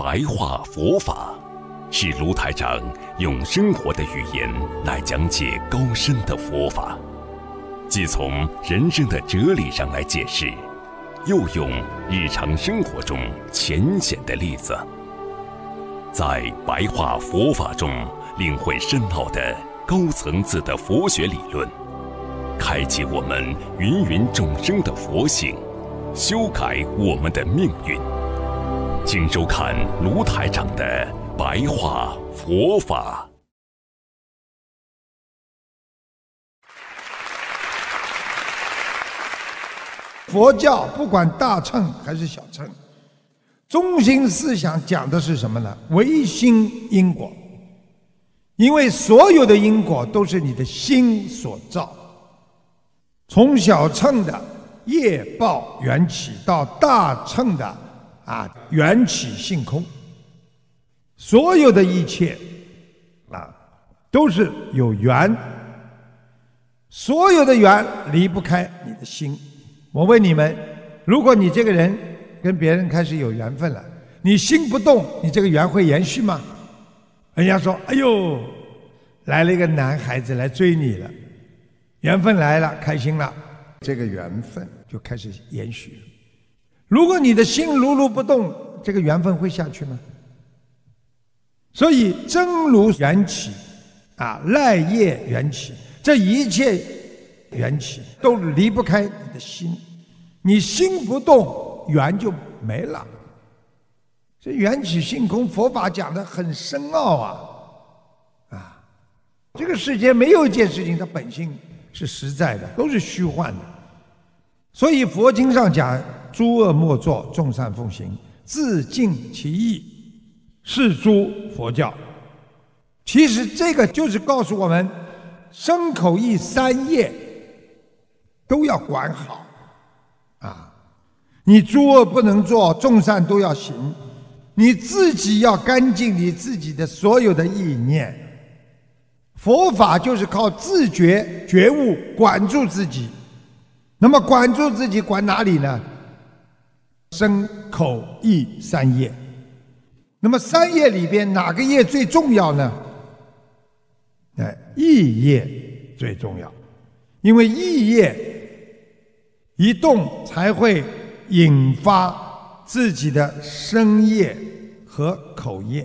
白话佛法，是卢台长用生活的语言来讲解高深的佛法，既从人生的哲理上来解释，又用日常生活中浅显的例子，在白话佛法中领会深奥的高层次的佛学理论，开启我们芸芸众生的佛性，修改我们的命运。请收看卢台长的白话佛法。 佛教不管大乘还是小乘，中心思想讲的是什么呢？唯心因果。因为所有的因果都是你的心所造，从小乘的业报缘起到大乘的缘起性空，所有的一切都是有缘，所有的缘离不开你的心。我问你们，如果你这个人跟别人开始有缘分了，你心不动，你这个缘会延续吗？人家说，哎呦，来了一个男孩子来追你了，缘分来了，开心了，这个缘分就开始延续了。如果你的心如如不动，这个缘分会下去吗？所以真如缘起赖业缘起，这一切缘起都离不开你的心，你心不动，缘就没了。这缘起性空，佛法讲得很深奥这个世界没有一件事情它本性是实在的，都是虚幻的。所以佛经上讲，诸恶莫作，众善奉行，自净其意，是诸佛教。其实这个就是告诉我们，身口意三业都要管好你诸恶不能做，众善都要行，你自己要干净你自己的所有的意念。佛法就是靠自觉觉悟管住自己。那么管住自己管哪里呢？身口意三业。那么三业里边哪个业最重要呢？意业最重要。因为意业一动才会引发自己的身业和口业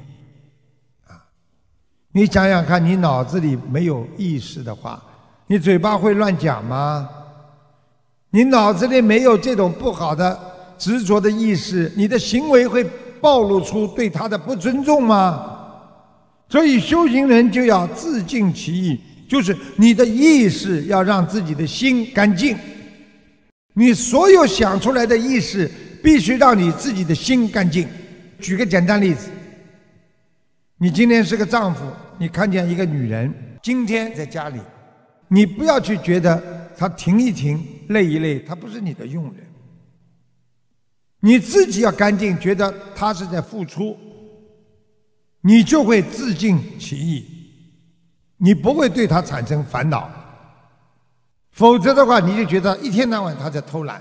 你想想看，你脑子里没有意识的话，你嘴巴会乱讲吗？你脑子里没有这种不好的执着的意识，你的行为会暴露出对他的不尊重吗？所以修行人就要自净其意，就是你的意识要让自己的心干净。你所有想出来的意识必须让你自己的心干净。举个简单例子，你今天是个丈夫，你看见一个女人今天在家里，你不要去觉得她停一停累一累，她不是你的佣人。你自己要干净，觉得她是在付出，你就会自净其意，你不会对她产生烦恼。否则的话，你就觉得一天到晚她在偷懒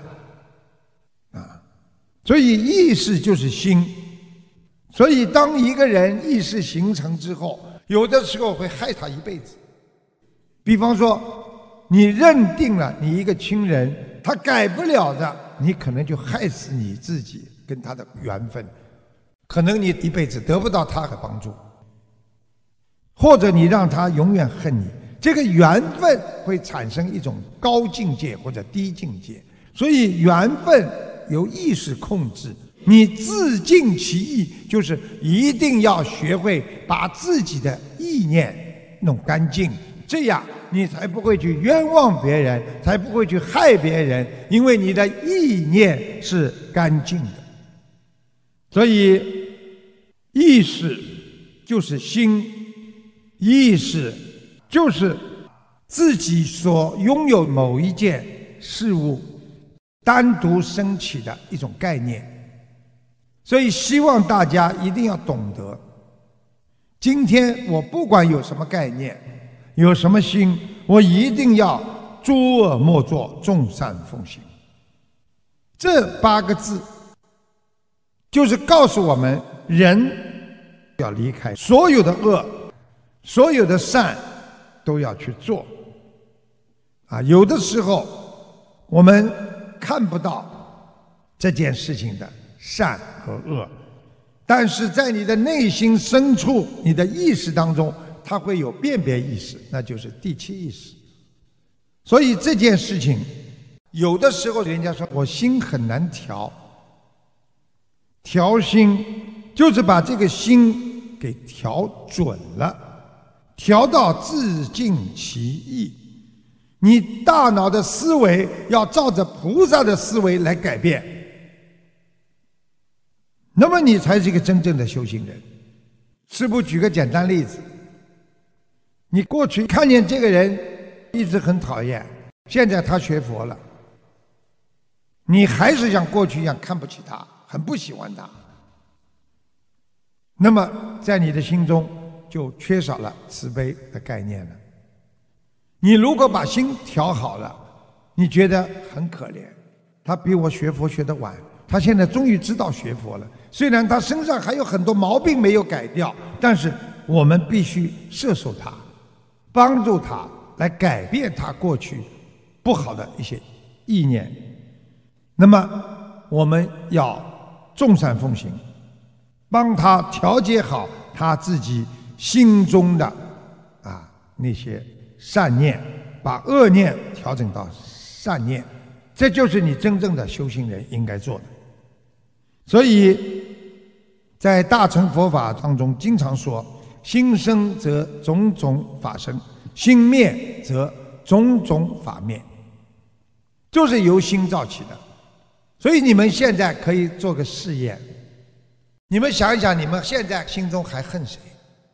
所以意识就是心。所以当一个人意识形成之后，有的时候会害他一辈子。比方说，你认定了你一个亲人他改不了的，你可能就害死你自己跟他的缘分，可能你一辈子得不到他的帮助，或者你让他永远恨你。这个缘分会产生一种高境界或者低境界，所以缘分由意识控制。你自净其意，就是一定要学会把自己的意念弄干净，这样你才不会去冤枉别人，才不会去害别人，因为你的意念是干净的。所以意识就是心，意识就是自己所拥有某一件事物单独升起的一种概念。所以希望大家一定要懂得，今天我不管有什么概念，有什么心，我一定要诸恶莫作，众善奉行。这8个字就是告诉我们， 人要离开所有的恶，所有的善都要去做。有的时候我们看不到这件事情的善和恶，但是在你的内心深处，你的意识当中，它会有辨别意识，那就是第七意识。所以这件事情，有的时候人家说我心很难调，调心就是把这个心给调准了，调到自尽其意。你大脑的思维要照着菩萨的思维来改变，那么你才是一个真正的修行人。师父举个简单例子，你过去看见这个人一直很讨厌，现在他学佛了，你还是像过去一样看不起他，很不喜欢他，那么在你的心中就缺少了慈悲的概念了。你如果把心调好了，你觉得很可怜，他比我学佛学得晚，他现在终于知道学佛了，虽然他身上还有很多毛病没有改掉，但是我们必须摄受他，帮助他来改变他过去不好的一些意念。那么我们要众善奉行，帮他调节好他自己心中的那些善念，把恶念调整到善念，这就是你真正的修行人应该做的。所以在大乘佛法当中经常说，心生则种种法生，心灭则种种法灭，就是由心造起的。所以你们现在可以做个试验，你们想一想，你们现在心中还恨谁？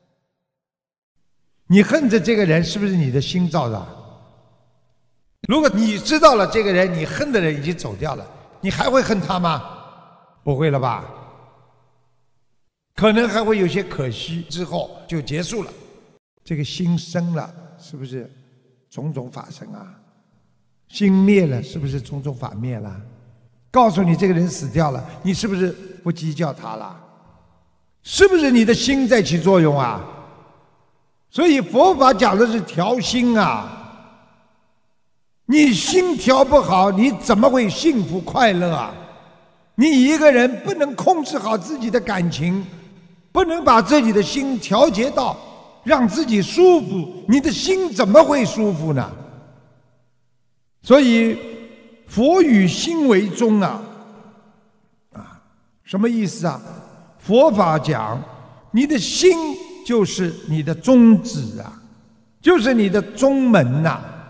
你恨着这个人，是不是你的心造的？如果你知道了这个人，你恨的人已经走掉了，你还会恨他吗？不会了吧？可能还会有些可惜，之后就结束了。这个心生了，是不是种种法生啊？心灭了，是不是种种法灭了？告诉你这个人死掉了，你是不是不计较他了？是不是你的心在起作用啊？所以佛法讲的是调心啊，你心调不好，你怎么会幸福快乐啊？你一个人不能控制好自己的感情，不能把自己的心调节到让自己舒服，你的心怎么会舒服呢？所以佛与心为宗什么意思啊？佛法讲你的心就是你的宗旨就是你的宗门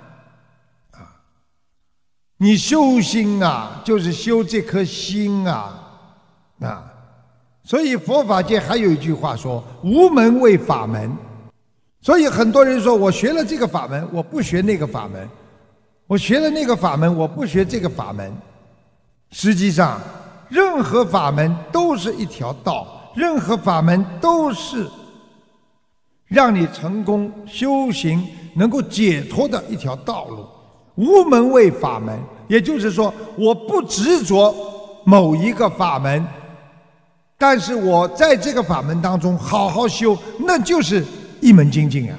你修心就是修这颗心所以佛法界还有一句话说，无门为法门。所以很多人说，我学了这个法门，我不学那个法门，我学了那个法门，我不学这个法门。实际上任何法门都是一条道，任何法门都是让你成功修行能够解脱的一条道路。无门为法门，也就是说我不执着某一个法门，但是我在这个法门当中好好修，那就是一门精进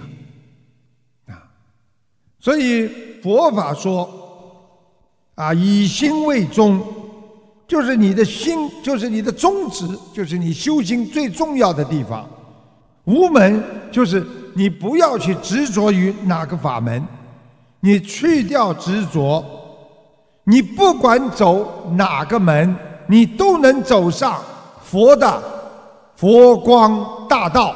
所以佛法说以心为宗，就是你的心，就是你的宗旨，就是你修行最重要的地方。无门就是你不要去执着于哪个法门，你去掉执着，你不管走哪个门，你都能走上佛的佛光大道。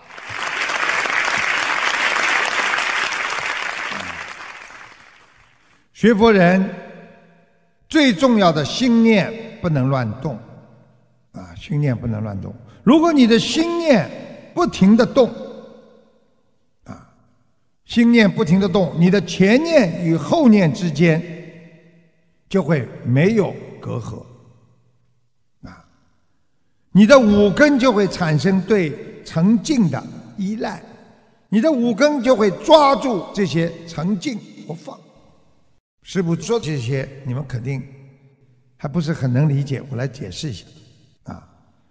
学佛人最重要的心念不能乱动心念不能乱动。如果你的心念不停地动心念不停地动，你的前念与后念之间就会没有隔阂你的五根就会产生对沉静的依赖，你的五根就会抓住这些沉静不放。师父说这些你们肯定还不是很能理解，我来解释一下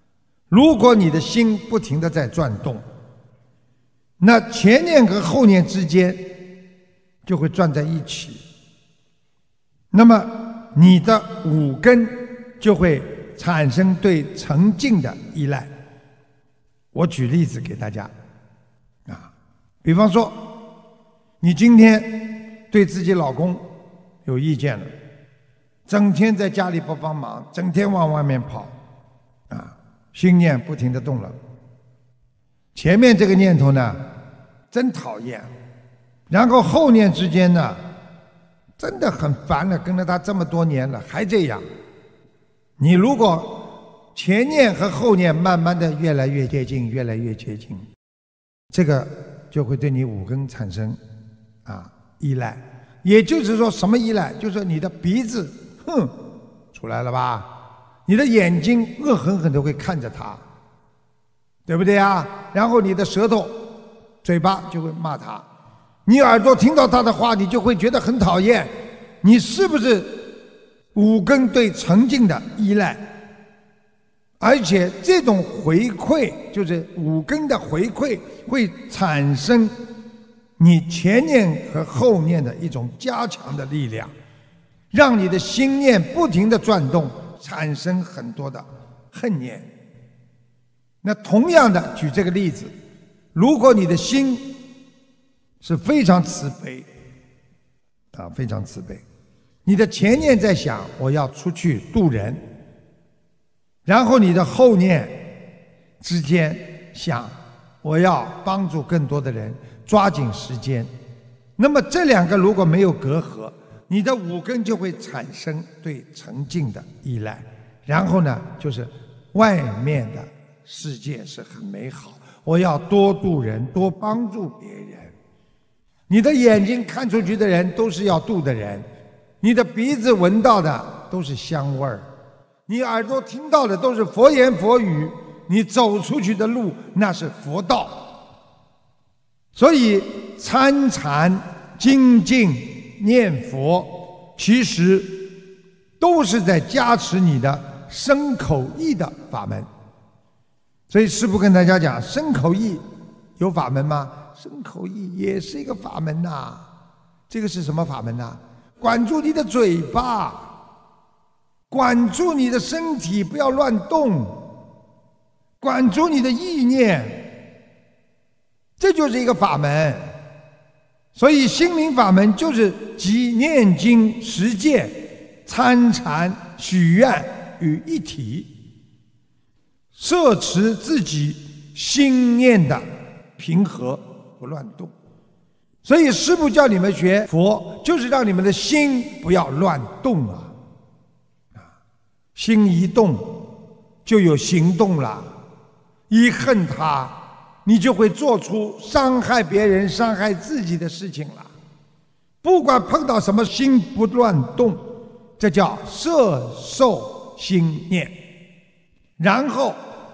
如果你的心不停地在转动，那前念和后念之间就会转在一起，那么你的五根就会产生对沉静的依赖。我举例子给大家比方说你今天对自己老公有意见了，整天在家里不帮忙，整天往外面跑心念不停地动了。前面这个念头呢真讨厌，然后后念之间呢真的很烦了，跟了他这么多年了还这样。你如果前念和后念慢慢的越来越接近，越来越接近，这个就会对你五根产生依赖。也就是说什么依赖？就是你的鼻子出来了吧，你的眼睛恶狠狠地会看着他，对不对啊？然后你的舌头嘴巴就会骂他，你耳朵听到他的话你就会觉得很讨厌。你是不是五根对沉静的依赖？而且这种回馈就是五根的回馈会产生你前念和后念的一种加强的力量，让你的心念不停地转动，产生很多的恨念。那同样的举这个例子，如果你的心是非常慈悲非常慈悲，你的前念在想我要出去度人，然后你的后念之间想我要帮助更多的人，抓紧时间，那么这两个如果没有隔阂，你的五根就会产生对沉静的依赖。然后呢就是外面的世界是很美好，我要多度人，多帮助别人。你的眼睛看出去的人都是要度的人，你的鼻子闻到的都是香味儿，你耳朵听到的都是佛言佛语，你走出去的路那是佛道。所以参禅、精进、念佛，其实都是在加持你的身口意的法门。所以师父跟大家讲，身口意有法门吗？身口意也是一个法门呐。这个是什么法门呐？管住你的嘴巴，管住你的身体，不要乱动，管住你的意念，这就是一个法门。所以心灵法门就是集念经、实践、参禅、许愿于一体，摄持自己心念的平和不乱动。所以师父叫你们学佛，就是让你们的心不要乱动心一动就有行动了，一恨他你就会做出伤害别人、伤害自己的事情了。不管碰到什么，心不乱动，这叫摄受心念，然后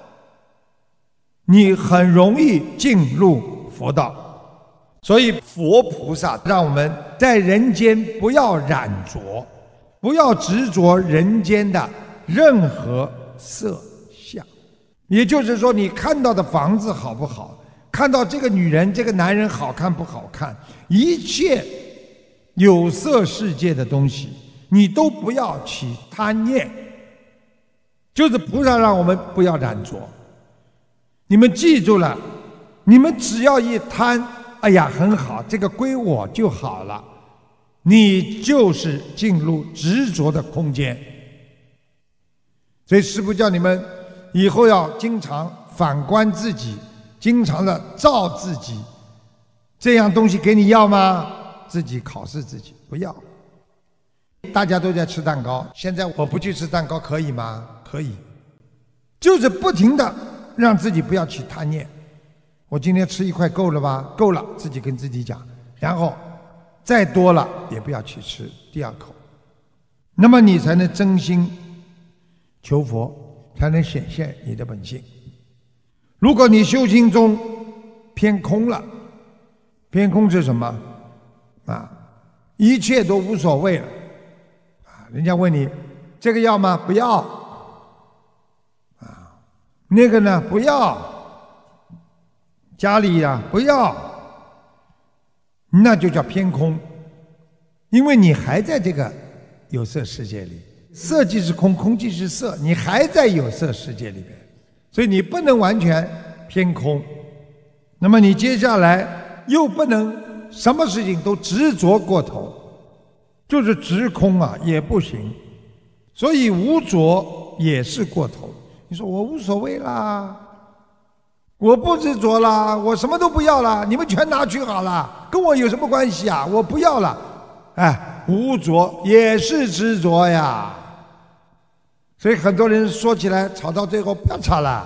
你很容易进入佛道。所以佛菩萨让我们在人间不要染着，不要执着人间的任何色相。也就是说，你看到的房子好不好，看到这个女人、这个男人好看不好看，一切有色世界的东西你都不要起贪念，就是菩萨让我们不要染着。你们记住了，你们只要一贪，哎呀很好，这个归我就好了，你就是进入执着的空间。所以师父叫你们以后要经常反观自己，经常的照自己。这样东西给你要吗？自己考试自己，不要。大家都在吃蛋糕，现在我不去吃蛋糕可以吗？可以，就是不停的让自己不要起贪念。我今天吃一块够了吧？够了，自己跟自己讲，然后再多了也不要去吃第二口，那么你才能真心求佛，才能显现你的本性。如果你修行中偏空了，偏空是什么一切都无所谓了人家问你这个要吗？不要那个呢不要，家里呀不要，那就叫偏空。因为你还在这个有色世界里，色即是空，空即是色，你还在有色世界里边，所以你不能完全偏空。那么你接下来又不能什么事情都执着过头，就是执空啊也不行，所以无着也是过头。你说我无所谓啦，我不执着啦，我什么都不要啦，你们全拿去好了，跟我有什么关系啊？我不要了。哎，无着也是执着呀。所以很多人说起来吵到最后不要吵了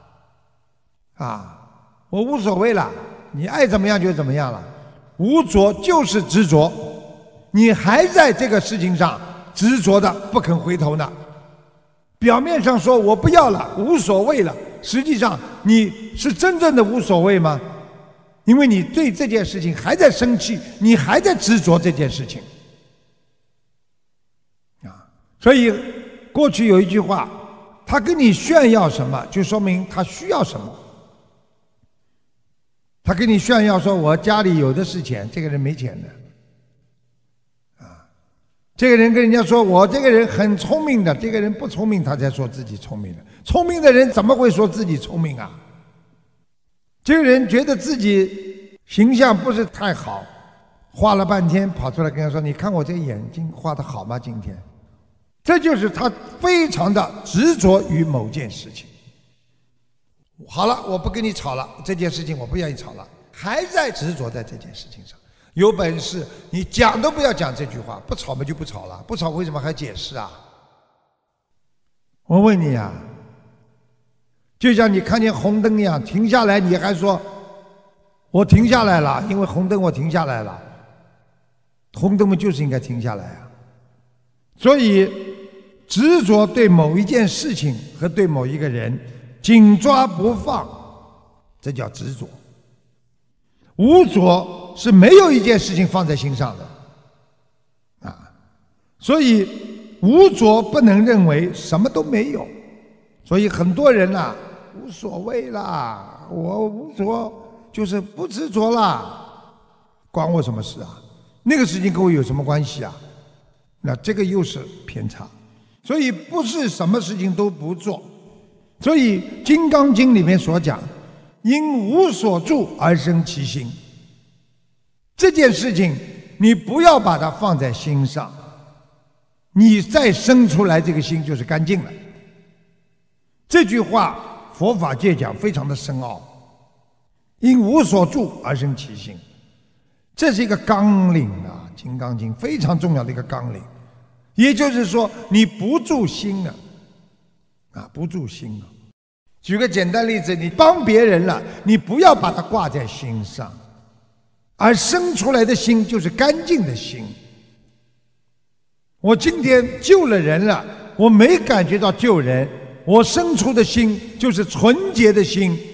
啊，我无所谓了，你爱怎么样就怎么样了。无着就是执着，你还在这个事情上执着的不肯回头呢。表面上说我不要了，无所谓了，实际上你是真正的无所谓吗？因为你对这件事情还在生气，你还在执着这件事情啊。所以过去有一句话，他跟你炫耀什么，就说明他需要什么。他跟你炫耀说我家里有的是钱，这个人没钱的。这个人跟人家说我这个人很聪明的，这个人不聪明，他才说自己聪明的。聪明的人怎么会说自己聪明啊？这个人觉得自己形象不是太好，画了半天跑出来跟他说，你看我这眼睛画得好吗今天？这就是他非常的执着于某件事情。好了，我不跟你吵了，这件事情我不愿意吵了，还在执着在这件事情上。有本事你讲都不要讲这句话，不吵嘛就不吵了，不吵为什么还解释啊？我问你啊，就像你看见红灯一样停下来，你还说我停下来了，因为红灯我停下来了，红灯嘛就是应该停下来啊。所以执着对某一件事情和对某一个人紧抓不放，这叫执着。无着是没有一件事情放在心上的啊，所以无着不能认为什么都没有。所以很多人呐，无所谓啦，我无着就是不执着啦，关我什么事啊？那个事情跟我有什么关系啊？那这个又是偏差。所以不是什么事情都不做。所以《金刚经》里面所讲，因无所住而生其心。这件事情你不要把它放在心上，你再生出来这个心就是干净了。这句话佛法界讲非常的深奥，因无所住而生其心，这是一个纲领啊，《金刚经》非常重要的一个纲领。也就是说你不住心啊，不住心啊。举个简单例子，你帮别人了，你不要把它挂在心上，而生出来的心就是干净的心。我今天救了人了，我没感觉到救人，我生出的心就是纯洁的心，